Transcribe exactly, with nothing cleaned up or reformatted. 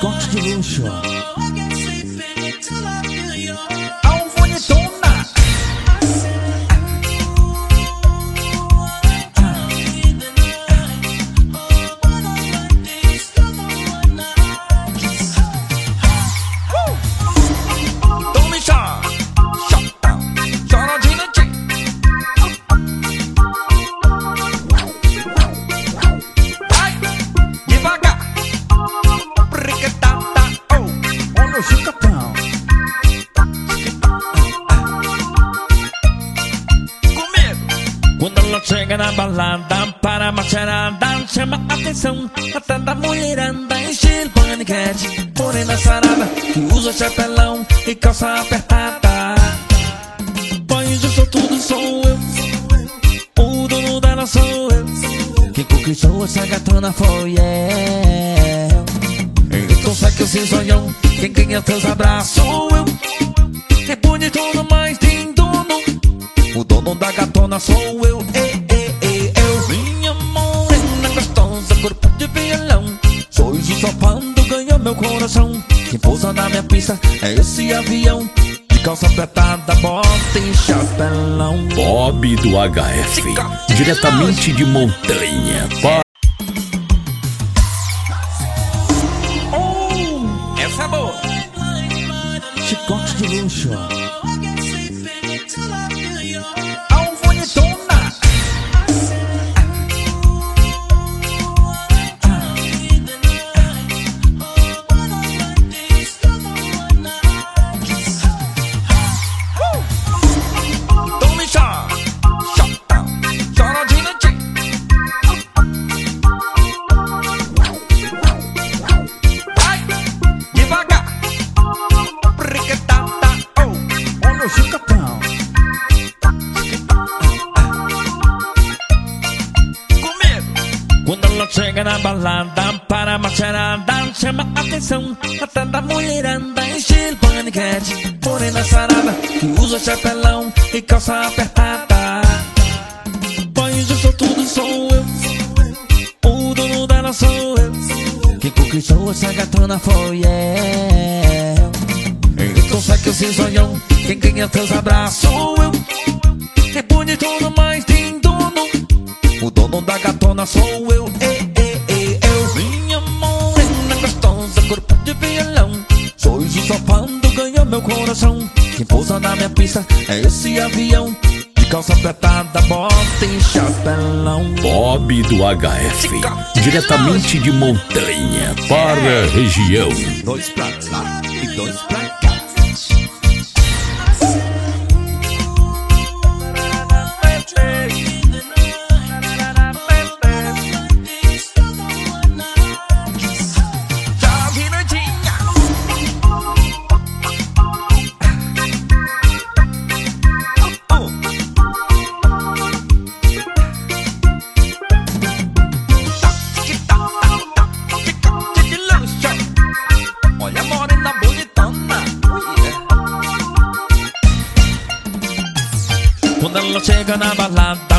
Chicote de luxo. Alfonetona. Tome chá, chá, chora de noite. Vai, devagar. Briquetata, oh, Olha o chicotão. comigo. Quando ela chega na balada, para a macharada, chama a atenção até da mulherada, estilo paniquete, morena sarada, que usa chapelão e calça apertada. Pois eu sou tudo, sou eu, o dono dela sou eu, quem conquistou essa gatona foi eu. Então sai que eu sei sonhão, quem ganha teus abraços sou eu, é bonito, mas tem dono, o dono da gatona sou eu, ei, ei, ei, eu. Minha morena gostosa, corpo de violão, sorriso sopando, ganha meu coração. Quem pousa na minha pista é esse avião, de calça apertada, bota e chapelão. Bob do H F, diretamente de Montanha. Pa- Oh, essa é boa. Chicote de luxo. Alfonetona. Tome chá, chá, chora de noite. Vai, devagar. Briquetata, oh, Olha o chicotão. comigo. Quando ela chega na balada, para a macharada, chama a atenção até da mulherada, estilo paniquete, morena sarada, que usa chapelão e calça apertada. Pois eu sou tudo, sou eu, o dono dela sou eu, quem conquistou essa gatona foi eu. Então sai que eu sei sonhão, quem ganha teus abraços sou eu, é bonito, mas tem dono, o dono da gatona sou eu, ei, ei, ei, eu. Minha morena gostosa, corpo de violão, sorriso sopando, ganha meu coração. Quem pousa na minha pista é esse avião, de calça apertada, bota e chapelão. Bob do H F, diretamente de Montanha para a região. Dois pra lá e dois pra cá. Tchau, de noitinha. Oh. Tá, que tá, tá, tá, fica de luxo. Olha a morena bonitona. Quando ela chega na balada,